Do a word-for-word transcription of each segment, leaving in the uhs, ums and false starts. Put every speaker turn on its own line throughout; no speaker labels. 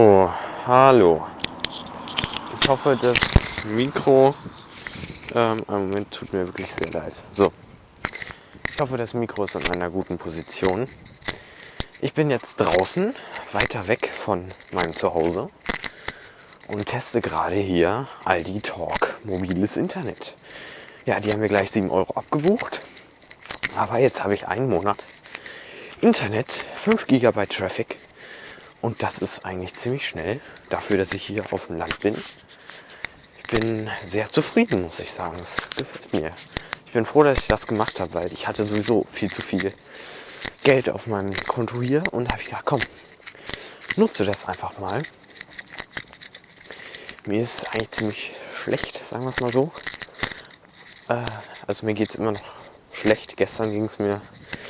Oh, hallo. Ich hoffe, das Mikro, ähm, im Moment tut mir wirklich sehr leid. So, ich hoffe, das Mikro ist in einer guten Position. Ich bin jetzt draußen, weiter weg von meinem Zuhause und teste gerade hier Aldi Talk mobiles Internet. Ja, die haben mir gleich sieben Euro abgebucht, aber jetzt habe ich einen Monat Internet, fünf Gigabyte Traffic. Und das ist eigentlich ziemlich schnell, dafür, dass ich hier auf dem Land bin. Ich bin sehr zufrieden, muss ich sagen. Es gefällt mir. Ich bin froh, dass ich das gemacht habe, weil ich hatte sowieso viel zu viel Geld auf meinem Konto hier. Und da habe ich gedacht, komm, nutze das einfach mal. Mir ist eigentlich ziemlich schlecht, sagen wir es mal so. Äh, also mir geht es immer noch schlecht. Gestern ging es mir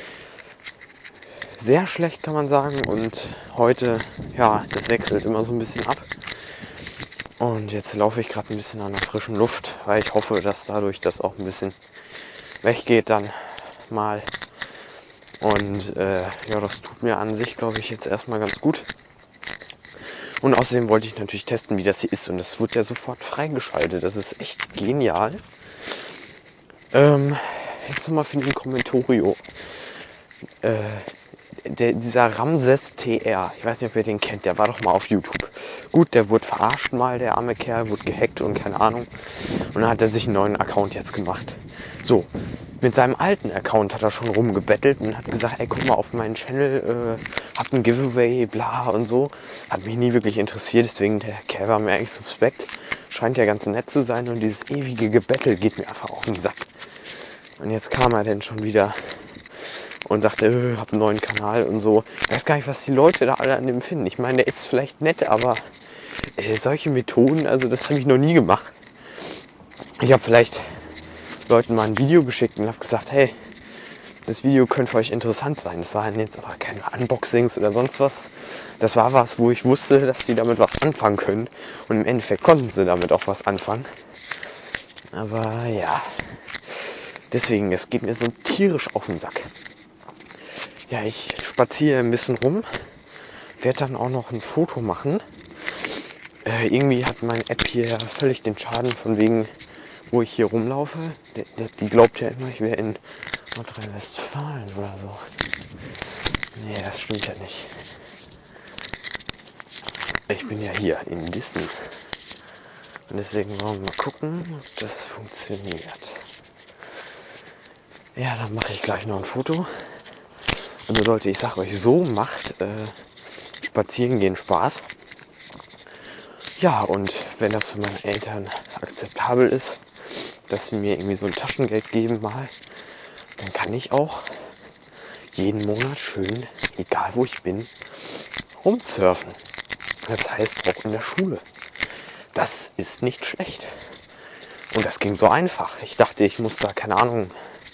sehr schlecht, kann man sagen. Und heute, ja, das wechselt immer so ein bisschen ab. Und jetzt laufe ich gerade ein bisschen an der frischen Luft, weil ich hoffe, dass dadurch das auch ein bisschen weggeht dann mal. Und äh, ja, das tut mir an sich, glaube ich, jetzt erstmal ganz gut. Und außerdem wollte ich natürlich testen, wie das hier ist. Und das wird ja sofort freigeschaltet. Das ist echt genial. Ähm, jetzt nochmal für den Kommentorio. Äh, der, dieser Ramses T R, ich weiß nicht, ob ihr den kennt, der war doch mal auf YouTube. Gut, der wurde verarscht mal, der arme Kerl, wurde gehackt und keine Ahnung. Und dann hat er sich einen neuen Account jetzt gemacht. So, mit seinem alten Account hat er schon rumgebettelt und hat gesagt, ey, guck mal auf meinen Channel, äh, hab ein Giveaway, bla und so. Hat mich nie wirklich interessiert, deswegen der Kerl war mir eigentlich suspekt. Scheint ja ganz nett zu sein und dieses ewige Gebettel geht mir einfach auf den Sack. Und jetzt kam er denn schon wieder und sagte, äh, hab einen neuen Kanal und so. Ich weiß gar nicht, was die Leute da alle an dem finden. Ich meine, der ist vielleicht nett, aber äh, solche Methoden, also das habe ich noch nie gemacht. Ich habe vielleicht Leuten mal ein Video geschickt und habe gesagt, hey, das Video könnte für euch interessant sein. Das waren jetzt aber keine Unboxings oder sonst was. Das war was, wo ich wusste, dass sie damit was anfangen können. Und im Endeffekt konnten sie damit auch was anfangen. Aber ja, deswegen, es geht mir so tierisch auf den Sack. Ja, ich spaziere ein bisschen rum, werde dann auch noch ein Foto machen. Äh, irgendwie hat meine App hier ja völlig den Schaden von wegen, wo ich hier rumlaufe. Die, die, die glaubt ja immer, ich wäre in Nordrhein-Westfalen oder so. Nee, das stimmt ja nicht. Ich bin ja hier in Dissen. Und deswegen wollen wir mal gucken, ob das funktioniert. Ja, dann mache ich gleich noch ein Foto. Also Leute, ich sag euch, so macht äh, Spazieren gehen Spaß. Ja, und wenn das für meine Eltern akzeptabel ist, dass sie mir irgendwie so ein Taschengeld geben mal, dann kann ich auch jeden Monat schön, egal wo ich bin, rumsurfen. Das heißt auch in der Schule. Das ist nicht schlecht. Und das ging so einfach. Ich dachte, ich muss da, keine Ahnung,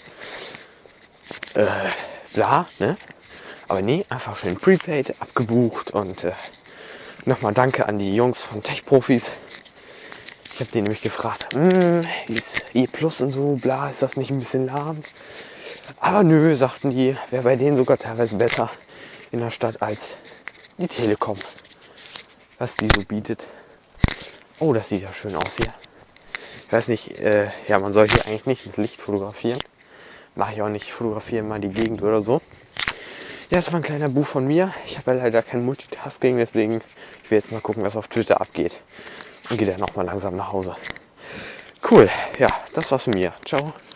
äh, bla, ne? Aber nee, einfach schön Prepaid abgebucht und äh, nochmal danke an die Jungs von Tech-Profis. Ich habe die nämlich gefragt, hm, ist E Plus und so, bla, ist das nicht ein bisschen lahm? Aber nö, sagten die, wäre bei denen sogar teilweise besser in der Stadt als die Telekom, was die so bietet. Oh, das sieht ja schön aus hier. Ich weiß nicht, äh, ja, man soll hier eigentlich nicht ins Licht fotografieren. Mache ich auch nicht, fotografiere mal die Gegend oder so. Ja, das war ein kleiner Buch von mir. Ich habe ja leider kein Multitasking, deswegen ich will jetzt mal gucken, was auf Twitter abgeht. Und gehe dann nochmal langsam nach Hause. Cool, ja, das war's von mir. Ciao.